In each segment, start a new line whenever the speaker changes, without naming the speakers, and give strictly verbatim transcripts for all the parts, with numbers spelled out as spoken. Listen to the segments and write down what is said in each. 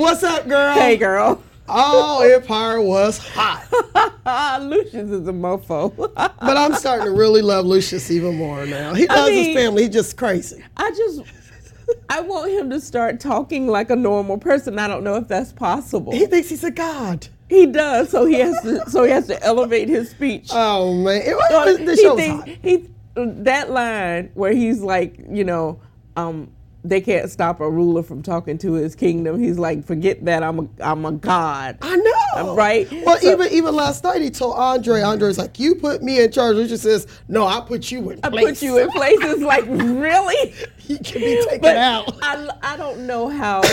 What's up, girl?
Hey, girl.
Oh, Empire was hot.
Lucius is a mofo.
But I'm starting to really love Lucius even more now. He loves I mean, his family. He's just crazy.
I just, I want him to start talking like a normal person. I don't know if that's possible.
He thinks he's a god.
He does, so he has to. So he has to elevate his speech.
Oh man, it was,
so
the show
he
was
thinks,
hot.
He that line where he's like, you know, um. they can't stop a ruler from talking to his kingdom. He's like, forget that, I'm a, I'm a god.
I know.
Right?
Well,
so,
even even last night he told Andre, Andre's like, you put me in charge. Lucius says, no, I put you in
I
place.
I put you in place. It's like, really?
He can be taken
but
out.
I, I don't know how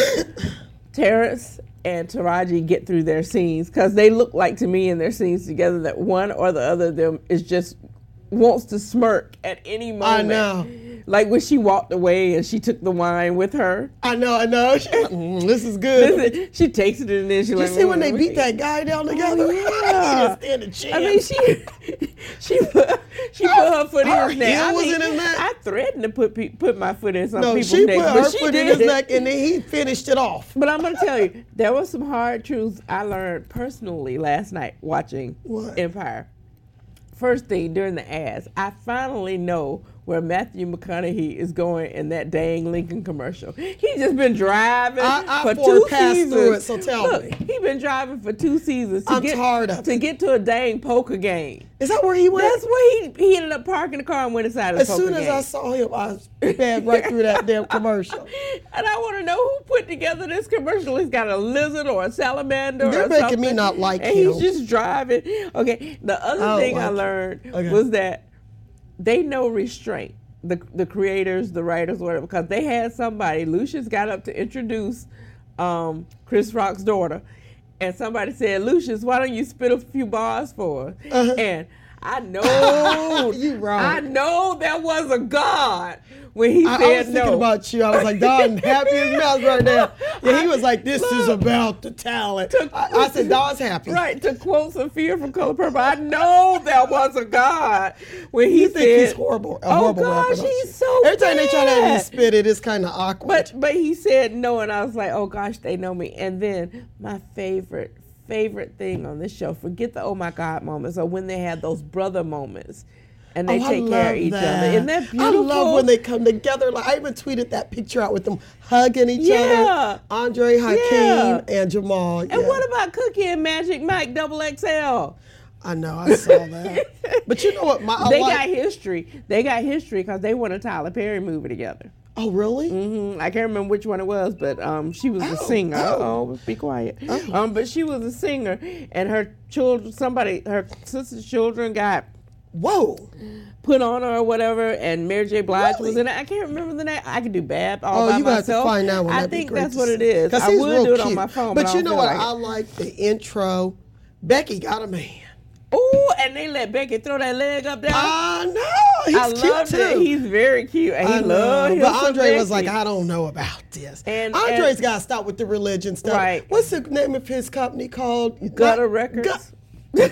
Terrence and Taraji get through their scenes, because they look like to me in their scenes together that one or the other of them is just wants to smirk at any moment.
I know.
Like when she walked away and she took the wine with her.
I know, I know. She's like, mm, this is good.
Listen, she takes it and then she
you
like.
see when they
mm,
beat that guy down together?
Oh, yeah.
He stand a chance.
I mean, she she put she put her foot in
her
his neck.
heel
I
was
mean,
in his neck.
I threatened to put pe- put my foot in some
no,
people's
she
neck,
put
but
her
she
foot
did
in his
it.
neck and then he finished it off.
But I'm gonna tell you, there was some hard truths I learned personally last night watching
What?
Empire. First thing, during the ads, I finally know where Matthew McConaughey is going in that dang Lincoln commercial. He's just been driving
I, I
for
two
two seasons.
through it, so tell
Look,
me.
He's been driving for two seasons to
I'm
get
tired of
to
it.
get to a dang poker game.
Is that where he went?
That's where he he ended up parking the car and went inside the
As
poker
soon as
game.
I saw him, I sped right through that damn commercial.
And I want to know who put together this commercial. He's got a lizard or a salamander
They're
or
making
something.
me not like
and
him.
he's just driving. Okay, the other
I don't
thing I
like him.
learned
Okay.
was that they know restraint. The the creators, the writers, whatever, because they had somebody. Lucius got up to introduce um, Chris Rock's daughter, and somebody said, "Lucius, why don't you spit a few bars for us?"
Uh-huh.
And I know,
You wrong.
I know there was a God when he
I,
said
I was thinking
no.
about you. I was like, Don, happy as mouse right now. Yeah, he was like, this is
Look.
about the talent. I, I said, Don's happy.
Right, to quote Sophia from Color Purple, I know there was a God when he
You
said,
think he's horrible, a
oh
horrible
gosh,
rapper, don't
he's
you?
so
Every time they try to have me
bad.
spit it, it's kind of awkward.
But but he said no, and I was like, oh gosh, they know me. And then my favorite favorite thing on this show, forget the oh my God moments, or when they had those brother moments, and they
Oh, I
take care
love
of each
that.
other. Isn't that beautiful?
I love when they come together. Like I even tweeted that picture out with them hugging each
Yeah.
other. Andre, Hakeem,
Yeah.
and Jamal.
And
yeah.
what about Cookie and Magic Mike Double X L?
I know, I saw that. But you know what? My I
They
like,
got history. They got history because they won a Tyler Perry movie together.
Oh, really?
hmm I can't remember which one it was, but um, she was
Oh,
a singer.
oh.
Oh, be quiet.
Oh.
Um, but she was a singer, and her children, somebody, her sister's children got
Whoa.
put on her or whatever, and Mary J. Blige
Really?
was in it. I can't remember the name. I could do bad all
Oh,
by
you got to
myself.
find that one.
I
That'd be
think
great
that's
to
what
see.
it is.
'Cause
I
he's
would
real
do it on
cute.
my phone,
But,
but,
you
I
know
don't
what?
feel
I
like
like the intro. Becky got a man.
Oh, and they let Becky throw that leg up there.
I know. He's
I
cute
loved
too.
it. He's very cute, and he
I know,
loved him
but
some
Andre was
Becky.
like, I don't know about this.
And-
Andre's
and-
got to stop with the religion stuff.
Right.
What's the name of his company called?
Gutter
Not-
Records.
Gut-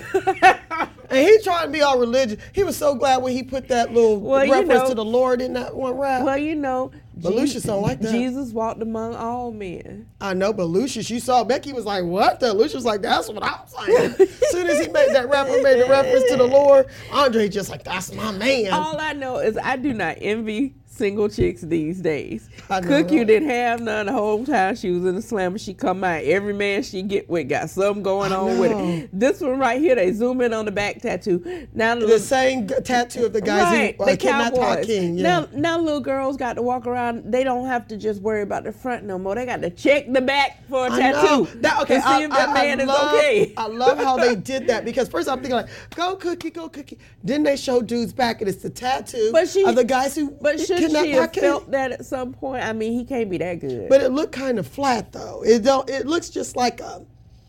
and he trying to be all religious. He was so glad when he put that little
Well, you
reference
know-
to the Lord in that one rap.
Well, you know,
But Lucius don't like that.
Jesus walked among all men.
I know, but Lucius, you saw Becky was like, what? The Lucius was like, that's what I was saying. As soon as he made that rapper made the reference to the Lord, Andre just like, that's my man.
All I know is I do not envy single chicks these days.
I know,
Cook, you
right?
didn't have none the whole time she was in the slammer. She come out, every man she get with got something going
I
on with
know.
it. This one right here, they zoom in on the back tattoo. Now the
The
little,
same g- tattoo of the guys
right,
who uh,
the
kidnapped
cowboys.
Hakeem. Yeah.
Now, now little girls got to walk around. They don't have to just worry about the front no more. They got to check the back for a
I
tattoo
know. That, okay,
to see
I,
if that
I-
man
I
is
love,
okay.
I love how they did that because first I'm thinking like, go Cookie, go Cookie. Then they show dudes back and it's the tattoo
But she-
of the guys who
But should
kidnapped
she have
Hakeem.
felt that at some point? I mean, he can't be that good.
But it looked kind of flat though. It don't. It looks just like a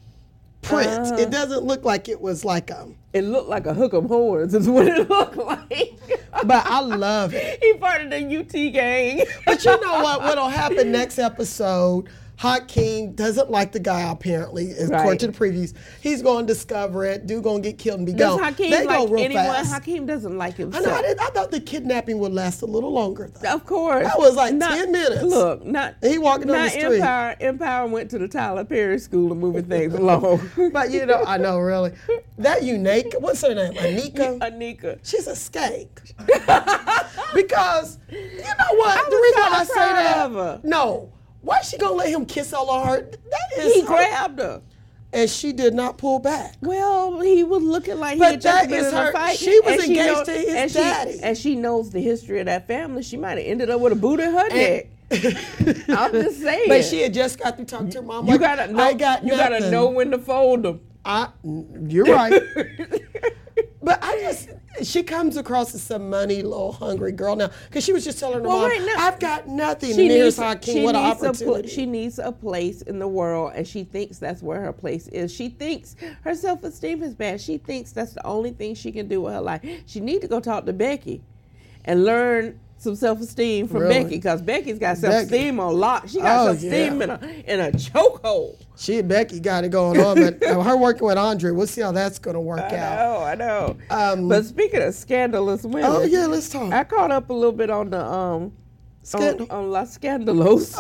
print.
Uh-huh.
It doesn't look like it was like a.
It looked like a hook 'em horns is what it looked like.
But I love it.
He part of the U T gang.
But you know what? What'll happen next episode? Hakeem doesn't like the guy, apparently, according
Right.
to the previews. He's going to discover it. Dude going to get killed and be
Does
gone.
Hakeem
They
like
go real
anyone?
fast.
Hakeem doesn't like
I
himself.
know. I, did, I thought the kidnapping would last a little longer, though.
Of course.
That was like
Not-
ten minutes.
Look, not
And he walking down
not
the street.
Empire. Empire went to the Tyler Perry School of moving things along.
But, you know, I know, really. That unique, what's her name? Anika?
Anika.
She's a skank. Because, you know what?
I
the
was
reason
kinda
I say
proud
that.
of her.
No. Why is she going to let him kiss all on her? That is
He
her.
grabbed her.
And she did not pull back.
Well, he was looking like he
But
had just
that
been
is
in
her-
a fight.
she was
and
engaged
knows-
to his
and
daddy.
She, and she knows the history of that family. She might have ended up with a boot in her neck. I'm just saying.
But she had just got to talk to her mom.
You
like,
gotta know.
I got
you gotta
nothing.
know when to fold them.
I, you're right. But I just, she comes across as some money, little hungry girl now. Because she was just telling her
Well,
mom,
right now-
I've got nothing.
She
And here's
needs,
Hakeem,
she,
what an
needs a pl-
opportunity.
she needs a place in the world, and she thinks that's where her place is. She thinks her self-esteem is bad. She thinks that's the only thing she can do with her life. She needs to go talk to Becky and learn some self-esteem from
Really?
Becky, because Becky's got self-esteem on lock. She got
Oh,
self-esteem
yeah.
in a in a chokehold.
She and Becky got it going on, but uh, her working with Andre, we'll see how that's going to work
I
out.
know, I know.
Um,
but speaking of scandalous women,
Oh, yeah, let's talk.
I caught up a little bit on the um
Scandal.
on, on La Scandalos.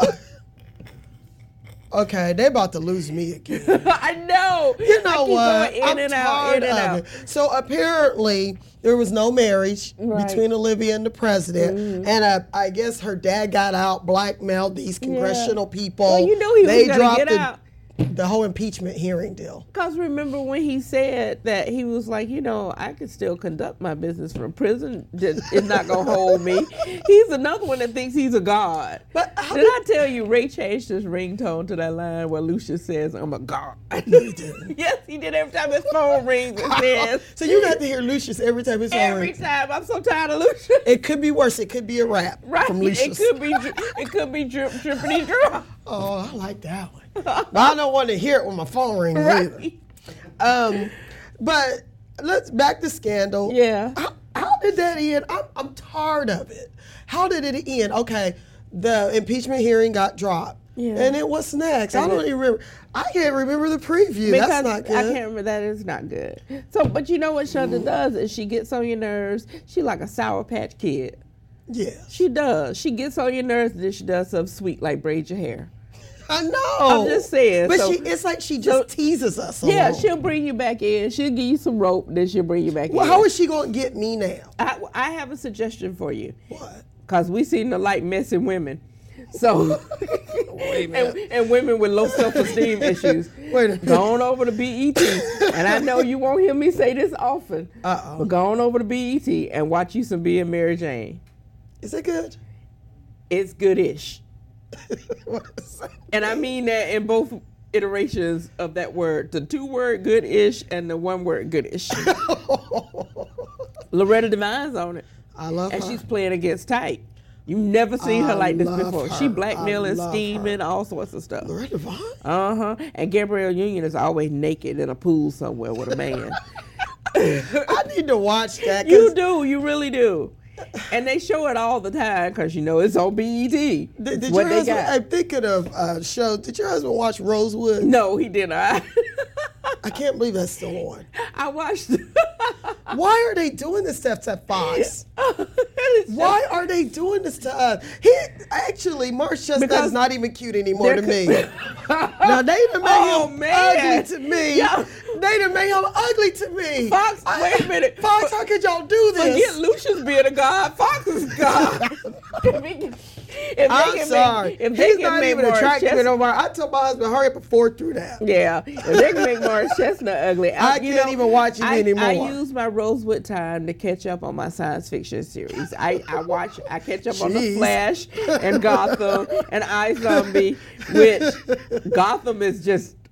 Okay, they about to lose me again.
I know.
You know
I keep
what?
Going in
I'm
and out,
tired
in and
of
out.
it. So apparently there was no marriage
Right.
between Olivia and the president,
Mm-hmm.
and uh, I guess her dad got out, blackmailed these congressional people.
Well, you know he was
they
gonna
dropped
get
the,
out.
the whole impeachment hearing deal.
Because remember when he said that he was like, you know, I could still conduct my business from prison. Just, it's not going to hold me. He's another one that thinks he's a god.
But how
Did
did-
I tell you Ray changed his ringtone to that line where Lucius says, I'm a god?
No, he didn't.
Yes, he did. Every time his phone rings, it says.
So you got to hear Lucius every time his phone
Every
rings.
time. I'm so tired of Lucius.
It could be worse. It could be a rap
Right.
from
It
Lucius.
could be, dri- it could be drip, drippity drop.
Oh, I like that one. But I don't want to hear it when my phone rings either.
Right.
Um, but let's back to Scandal.
Yeah.
How, how did that end? I'm, I'm tired of it. How did it end? Okay, the impeachment hearing got dropped.
Yeah.
And then what's next? I
And
don't
it-
even remember. I can't remember the preview.
Because
That's not good.
I can't remember. That is not good. So, but you know what Shonda does is she gets on your nerves. She like a Sour Patch Kid.
Yeah.
She does. She gets on your nerves, and then she does something sweet like braid your hair.
I know.
I'm just saying,
But
so-
she, it's like she just
so-
teases us.
Yeah,
along.
she'll bring you back in. She'll give you some rope, then she'll bring you back
Well,
in.
how is she going to get me now?
I, I have a suggestion for you.
What?
Because we seem to like messing women. So,
Wait a
and,
minute.
and women with low self-esteem issues.
Wait a minute.
Go on over to B E T. And I know you won't hear me say this often.
Uh-oh.
But go on over to B E T and watch you some Being Mary Jane.
Is it good?
It's goodish.
What is that?
And I mean that in both iterations of that word. The two word goodish and the one word goodish. Loretta Devine's on it.
I love
And
her.
she's playing against Tyke. You've never seen her
I
like this
love
before.
her.
She
I
blackmailing,
love
scheming, all sorts of stuff.
Loretta Devine?
Uh huh. And Gabrielle Union is always naked in a pool somewhere with a man.
I need to watch that. 'cause
You do, you really do. And they show it all the time because you know it's on B E T.
Did,
It's
did
what
your
they
husband,
got.
I'm thinking of uh, show. Did your husband watch Rosewood?
No, he did not.
I can't believe that's still on.
I watched.
Why are they doing this stuff to Fox?
It's
Why are they doing this to us? He actually, Marsh Chestnut
Because
is not even cute anymore to
they're
me.
co-
Now they done made
Oh,
him
man.
ugly to me.
Yeah.
They done made him ugly to me.
Fox,
I-
wait a minute.
Fox, how could y'all do this?
Forget Lucius being a god. Fox is God. if he can- if they
I'm
can
sorry.
Make, if they
He's
can
not
make
even
Morris
attractive
Chestnut-
no more. I told my husband, hurry up and forward through that.
Yeah, if they can make Morris Chestnut ugly.
I
you
can't
know,
even watch him
I,
anymore.
I use my Rosewood time to catch up on my science fiction series. I, I watch, I catch up on The
Jeez.
Flash and Gotham and iZombie, which Gotham is just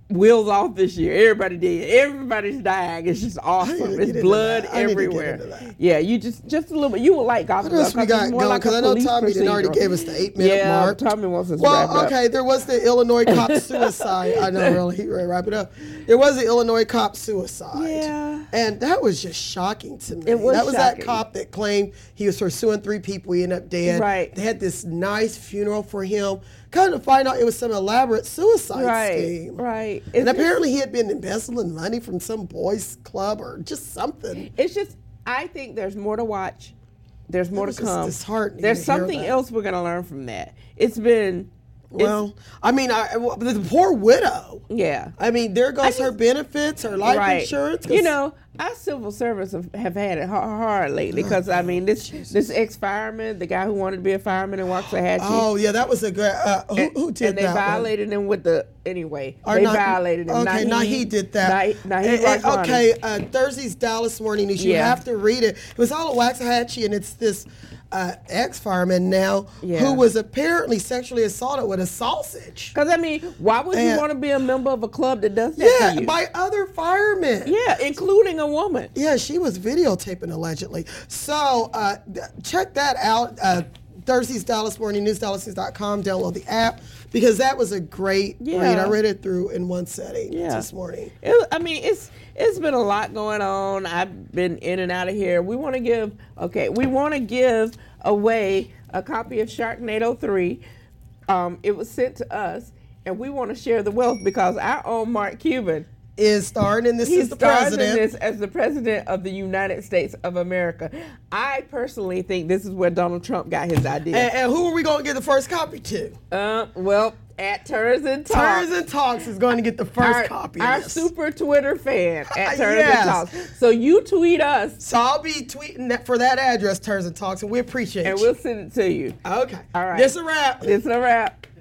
wheels off this year. Everybody did. Everybody's dying. It's just awesome. It's blood everywhere. Yeah, you just just a little bit. You will like golf.
What else we got going? Because like I know Tommy did already gave us the eight minute
yeah,
mark.
Tommy wants us
well,
to wrap
okay,
up.
There was the Illinois cop suicide. I know, really. He ready to wrap it up. There was the Illinois cop suicide.
Yeah.
And that was just shocking to me.
It was
That was
shocking.
that cop that claimed he was pursuing three people. He ended up dead.
Right.
They had this nice funeral for him. Kind of find out it was some elaborate suicide
Right.
scheme.
Right.
And
It's-
apparently he had been embezzling money from some boys club or just something.
It's just, I think there's more to watch. There's more to
was just
come.
disheartening
There's
to hear
something
that.
else we're going to learn from that. It's been,
Well, I mean, I, the poor widow.
yeah.
I mean, there goes her benefits, her life
Right.
insurance. 'cause-
You know, our civil servants have, have had it hard, hard lately because, I mean, this this ex-fireman, the guy who wanted to be a fireman in Waxahachie.
Oh, yeah, that was a great. Uh, who,
and,
who did
and they
that?
violated him with the, anyway,
Or
they
not-
violated him.
Okay, now he did that.
Naheed- Naheed
And- and,
Rajwani.
okay, uh, Thursday's Dallas Morning News. You
Yeah.
have to read it. It was all at Waxahachie, and it's this uh, ex-fireman now
Yeah.
who was apparently sexually assaulted with a sausage.
Because, I mean, why would you
And-
want to be a member of a club that does that
Yeah,
to you?
by other firemen.
yeah, including a woman.
Yeah, she was videotaping allegedly. So uh, th- check that out. Uh, Thursday's Dallas Morning News, dallas news dot com. Download the app because that was a great
Yeah.
read. I read it through in one setting
Yeah.
this morning.
It, I mean, it's it's been a lot going on. I've been in and out of here. We want to give okay. We want to give away a copy of Sharknado three. Um, it was sent to us, and we want to share the wealth because our own Mark Cuban.
Is starring in this
He
as the
stars in
president.
this as the president of the United States of America. I personally think this is where Donald Trump got his idea.
And, and who are we going to get the first copy to?
uh, well, at Turns and Talks.
Turns and Talks is going to get the first
our,
copy
our
of this.
super Twitter fan at Turns
Yes.
and Talks. So you tweet us,
So I'll be tweeting that for that address, Turns and Talks, and we appreciate
and
you.
we'll send it to you.
Okay.
All right.
This a wrap.
It's a wrap.